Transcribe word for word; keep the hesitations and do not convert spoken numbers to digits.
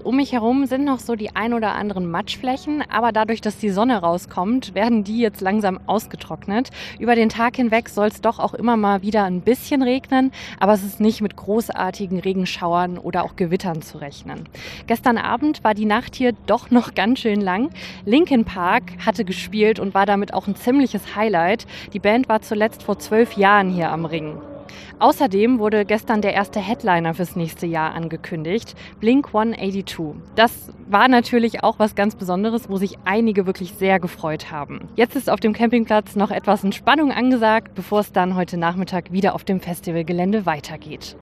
Um mich herum sind noch so die ein oder anderen Matschflächen, aber dadurch, dass die Sonne rauskommt, werden die jetzt langsam ausgetrocknet. Über den Tag hinweg soll es doch auch immer mal wieder ein bisschen regnen, aber es ist nicht mit großartigen Regenschauern oder auch Gewittern zu rechnen. Gestern Abend war die Nacht hier doch noch ganz schön lang. Linkin Park hatte gespielt und war damit auch ein ziemliches Highlight. Die Band war zuletzt vor zwölf Jahren hier am Ring. Außerdem wurde gestern der erste Headliner fürs nächste Jahr angekündigt, Blink hundertzweiundachtzig. Das war natürlich auch was ganz Besonderes, wo sich einige wirklich sehr gefreut haben. Jetzt ist auf dem Campingplatz noch etwas Entspannung angesagt, bevor es dann heute Nachmittag wieder auf dem Festivalgelände weitergeht.